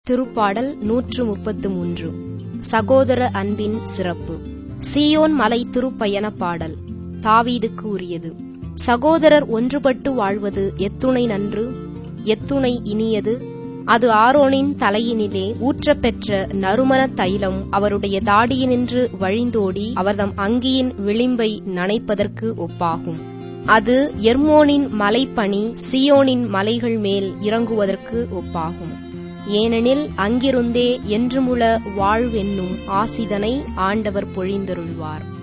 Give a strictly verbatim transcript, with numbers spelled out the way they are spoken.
திருப்பாடல் நூற்று முப்பத்து மூன்று. சகோதர அன்பின் சிறப்பு. சீயோன் மலை திருப்பயண பாடல். தாவீதுக்கு உரியது. சகோதரர் ஒன்றுபட்டு வாழ்வது எத்துணை நன்று, எத்துணை இனியது. அது ஆரோனின் தலையினிலே ஊற்றப்பெற்ற நறுமணத் தைலம் அவருடைய தாடியினின்று வழிந்தோடி அவர்தம் அங்கியின் விளிம்பை நனைப்பதற்கு ஒப்பாகும். அது எர்மோனின் மலைப்பனி சீயோனின் மலைகள் மேல் இறங்குவதற்கு ஒப்பாகும். ஏனெனில் அங்கிருந்தே என்றுமுள்ள வாழ்வென்னும் ஆசிதனை ஆண்டவர் பொழிந்தருள்வார்.